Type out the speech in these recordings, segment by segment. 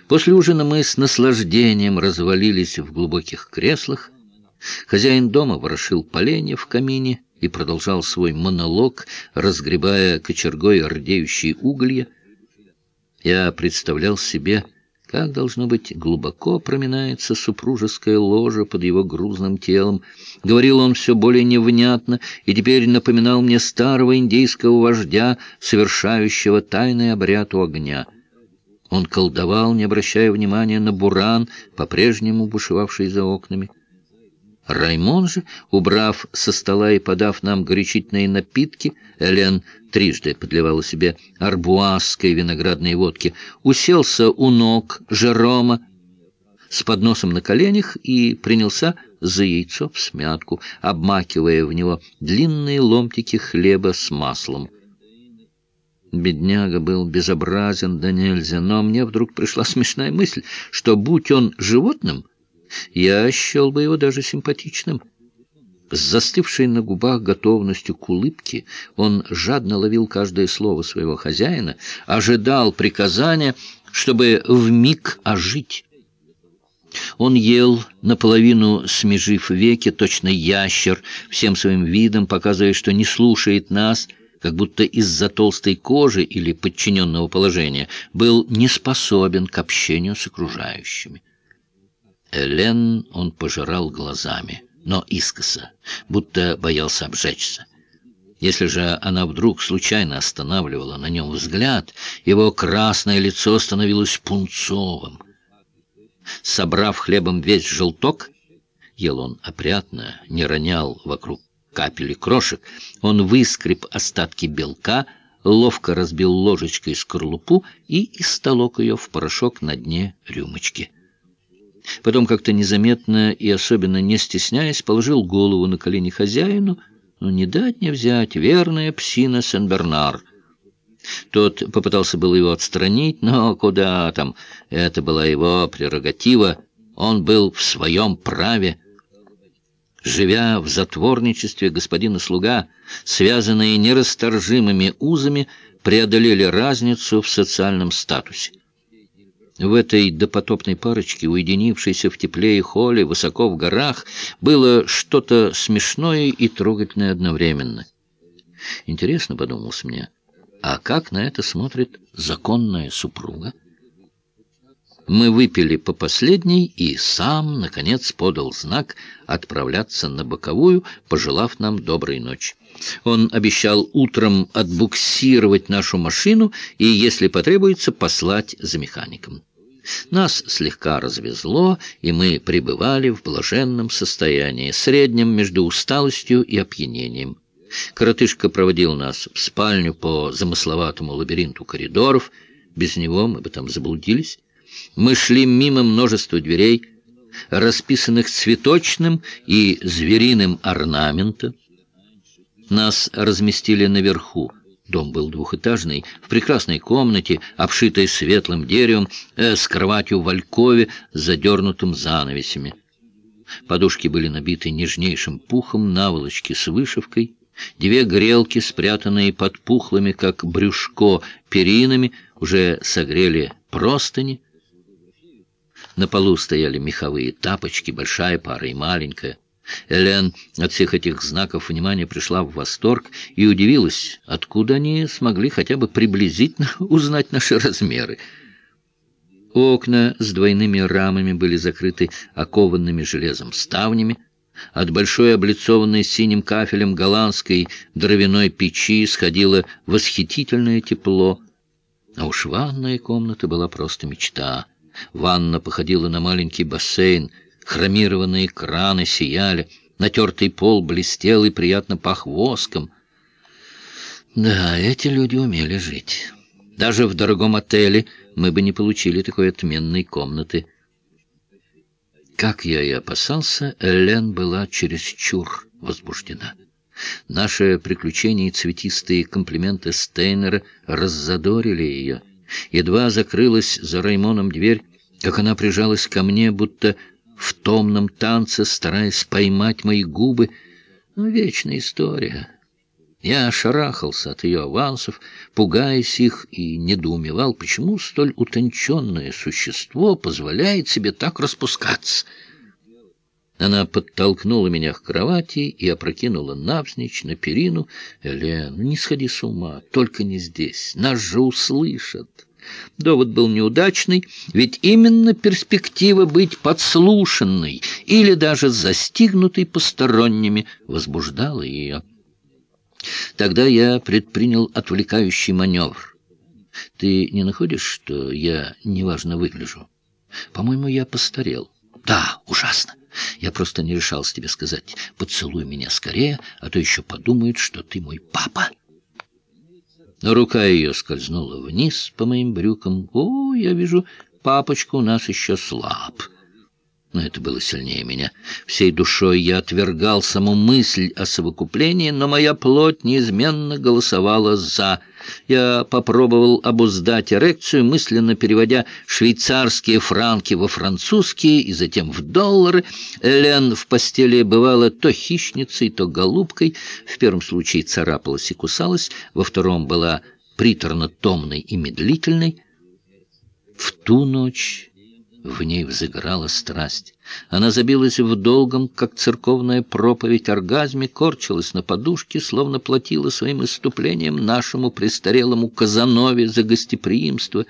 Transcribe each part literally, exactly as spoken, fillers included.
После ужина мы с наслаждением развалились в глубоких креслах. Хозяин дома ворошил поленья в камине и продолжал свой монолог, разгребая кочергой рдеющие уголья. Я представлял себе, как, должно быть, глубоко проминается супружеское ложе под его грузным телом. Говорил он все более невнятно и теперь напоминал мне старого индейского вождя, совершающего тайный обряд у огня. Он колдовал, не обращая внимания на буран, по-прежнему бушевавший за окнами. Раймон же, убрав со стола и подав нам горячительные напитки, Элен трижды подливала себе арбуазской виноградной водки, уселся у ног Жерома с подносом на коленях и принялся за яйцо в смятку, обмакивая в него длинные ломтики хлеба с маслом. Бедняга был безобразен да нельзя, но мне вдруг пришла смешная мысль, что, будь он животным, я счел бы его даже симпатичным. С застывшей на губах готовностью к улыбке он жадно ловил каждое слово своего хозяина, ожидал приказания, чтобы вмиг ожить. Он ел, наполовину смежив веки, точно ящер, всем своим видом показывая, что не слушает нас, как будто из-за толстой кожи или подчиненного положения был не способен к общению с окружающими. Элен он пожирал глазами, но искоса, будто боялся обжечься. Если же она вдруг случайно останавливала на нем взгляд, его красное лицо становилось пунцовым. Собрав хлебом весь желток, ел он опрятно, не ронял вокруг капель и крошек, он выскреб остатки белка, ловко разбил ложечкой скорлупу и истолок ее в порошок на дне рюмочки. Потом как-то незаметно и особенно не стесняясь положил голову на колени хозяину, но не дать не взять, верная псина Сен-Бернар. Тот попытался было его отстранить, но куда там, это была его прерогатива, он был в своем праве. Живя в затворничестве, господин и слуга, связанные нерасторжимыми узами, преодолели разницу в социальном статусе. В этой допотопной парочке, уединившейся в тепле и холле, высоко в горах, было что-то смешное и трогательное одновременно. Интересно, подумалось мне, а как на это смотрит законная супруга? Мы выпили по последней, и сам, наконец, подал знак отправляться на боковую, пожелав нам доброй ночи. Он обещал утром отбуксировать нашу машину и, если потребуется, послать за механиком. Нас слегка развезло, и мы пребывали в блаженном состоянии, среднем между усталостью и опьянением. Коротышка проводил нас в спальню по замысловатому лабиринту коридоров. Без него мы бы там заблудились. Мы шли мимо множества дверей, расписанных цветочным и звериным орнаментом. Нас разместили наверху. Дом был двухэтажный, в прекрасной комнате, обшитой светлым деревом, э, с кроватью в алькове, задернутым занавесями. Подушки были набиты нежнейшим пухом, наволочки с вышивкой. Две грелки, спрятанные под пухлыми, как брюшко, перинами, уже согрели простыни. На полу стояли меховые тапочки, большая пара и маленькая. Элен от всех этих знаков внимания пришла в восторг и удивилась, откуда они смогли хотя бы приблизительно узнать наши размеры. Окна с двойными рамами были закрыты окованными железом ставнями. От большой облицованной синим кафелем голландской дровяной печи сходило восхитительное тепло. А уж ванная комната была просто мечта. Ванна походила на маленький бассейн, хромированные краны сияли, натертый пол блестел и приятно пах воском. Да, эти люди умели жить. Даже в дорогом отеле мы бы не получили такой отменной комнаты. Как я и опасался, Элен была чересчур возбуждена. Наши приключения и цветистые комплименты Стейнера раззадорили ее. Едва закрылась за Раймоном дверь, как она прижалась ко мне, будто в томном танце, стараясь поймать мои губы. Ну, вечная история. Я шарахался от ее авансов, пугаясь их, и недоумевал, почему столь утонченное существо позволяет себе так распускаться. Она подтолкнула меня к кровати и опрокинула навзничь на перину. «Элен, ну не сходи с ума, только не здесь, нас же услышат». Довод был неудачный, ведь именно перспектива быть подслушанной или даже застигнутой посторонними возбуждала ее. Тогда я предпринял отвлекающий маневр. «Ты не находишь, что я неважно выгляжу? По-моему, я постарел». «Да, ужасно. Я просто не решался тебе сказать. Поцелуй меня скорее, а то еще подумают, что ты мой папа». Но рука ее скользнула вниз по моим брюкам. «О, я вижу, папочка у нас еще слаб». Но это было сильнее меня. Всей душой я отвергал саму мысль о совокуплении, но моя плоть неизменно голосовала «за». Я попробовал обуздать эрекцию, мысленно переводя швейцарские франки во французские и затем в доллары. Элен в постели бывала то хищницей, то голубкой. В первом случае царапалась и кусалась, во втором была приторно-томной и медлительной. В ту ночь в ней взыграла страсть. Она забилась в долгом, как церковная проповедь, оргазме, корчилась на подушке, словно платила своим исступлением нашему престарелому Казанове за гостеприимство.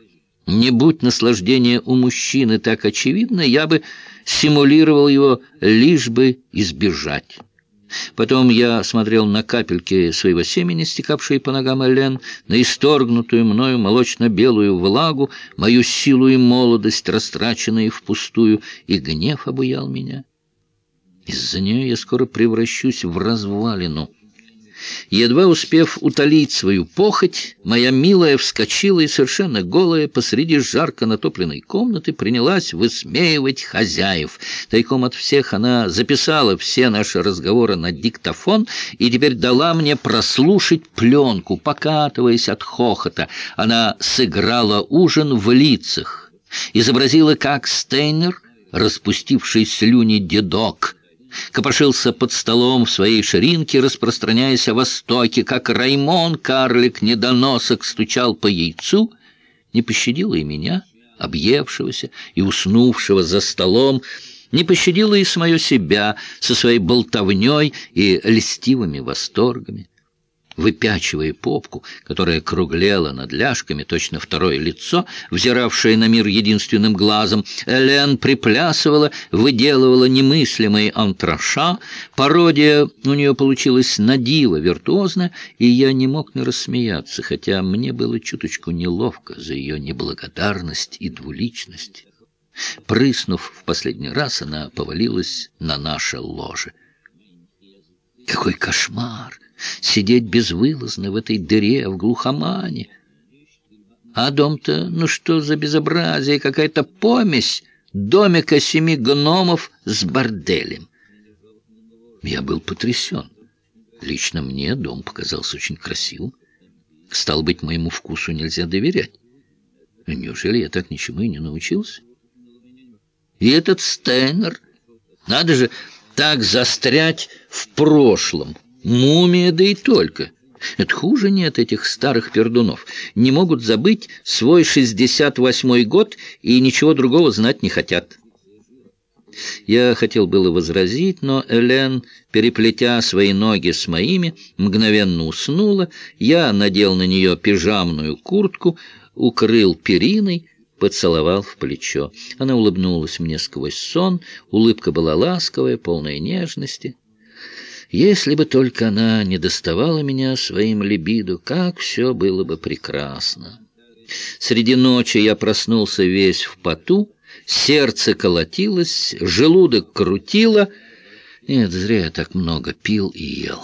Не будь наслаждение у мужчины так очевидно, я бы симулировал его, лишь бы избежать. Потом я смотрел на капельки своего семени, стекавшие по ногам Элен, на исторгнутую мною молочно-белую влагу, мою силу и молодость, растраченные впустую, и гнев обуял меня. Из-за нее я скоро превращусь в развалину. Едва успев утолить свою похоть, моя милая вскочила и совершенно голая посреди жарко натопленной комнаты принялась высмеивать хозяев. Тайком от всех она записала все наши разговоры на диктофон и теперь дала мне прослушать пленку. Покатываясь от хохота, она сыграла ужин в лицах, изобразила, как Стейнер, распустивший слюни дедок, копошился под столом в своей ширинке, распространяясь о Востоке, как Раймон, карлик-недоносок, стучал по яйцу, не пощадила и меня, объевшегося и уснувшего за столом, не пощадила и самое себя со своей болтовней и льстивыми восторгами. Выпячивая попку, которая круглела над ляжками, точно второе лицо, взиравшее на мир единственным глазом, Элен приплясывала, выделывала немыслимые антраша. Пародия у нее получилась на диво виртуозно, и я не мог не рассмеяться, хотя мне было чуточку неловко за ее неблагодарность и двуличность. Прыснув в последний раз, она повалилась на наше ложе. Какой кошмар! Сидеть безвылазно в этой дыре, в глухомане. А дом-то, ну что за безобразие, какая-то помесь домика семи гномов с борделем. Я был потрясен. Лично мне дом показался очень красивым. Стало быть, моему вкусу нельзя доверять. Неужели я так ничему и не научился? И этот Стейнер, надо же так застрять в прошлом. Мумия, да и только. Это хуже нет этих старых пердунов. Не могут забыть свой шестьдесят восьмой год и ничего другого знать не хотят. Я хотел было возразить, но Элен, переплетя свои ноги с моими, мгновенно уснула. Я надел на нее пижамную куртку, укрыл периной, поцеловал в плечо. Она улыбнулась мне сквозь сон. Улыбка была ласковая, полная нежности. Если бы только она не доставала меня своим либидо, как все было бы прекрасно. Среди ночи я проснулся весь в поту, сердце колотилось, желудок крутило. Нет, зря я так много пил и ел.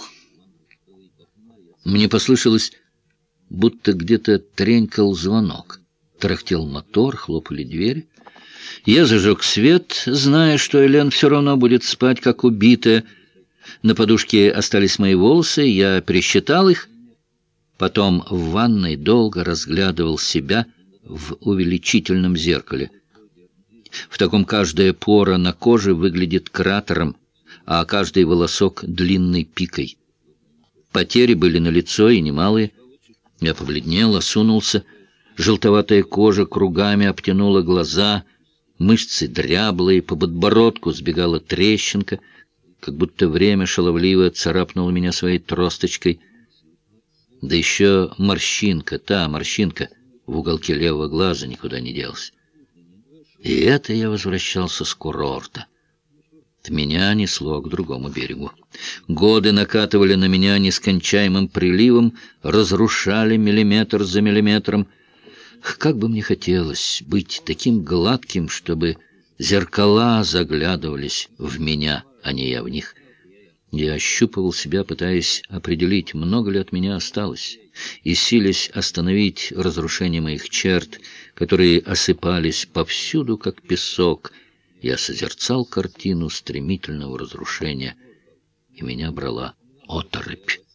Мне послышалось, будто где-то тренькал звонок. Тарахтел мотор, хлопали двери. Я зажег свет, зная, что Элен все равно будет спать, как убитая. На подушке остались мои волосы, я пересчитал их. Потом в ванной долго разглядывал себя в увеличительном зеркале. В таком каждая пора на коже выглядит кратером, а каждый волосок — длинной пикой. Потери были налицо и немалые. Я побледнел, осунулся. Желтоватая кожа кругами обтянула глаза, мышцы дряблые, по подбородку сбегала трещинка, как будто время шаловливо царапнуло меня своей тросточкой. Да еще морщинка, та морщинка в уголке левого глаза никуда не делась. И это я возвращался с курорта. Меня несло к другому берегу. Годы накатывали на меня нескончаемым приливом, разрушали миллиметр за миллиметром. Как бы мне хотелось быть таким гладким, чтобы зеркала заглядывались в меня, а не я в них. Я ощупывал себя, пытаясь определить, много ли от меня осталось, и силясь остановить разрушение моих черт, которые осыпались повсюду, как песок. Я созерцал картину стремительного разрушения, и меня брала оторопь.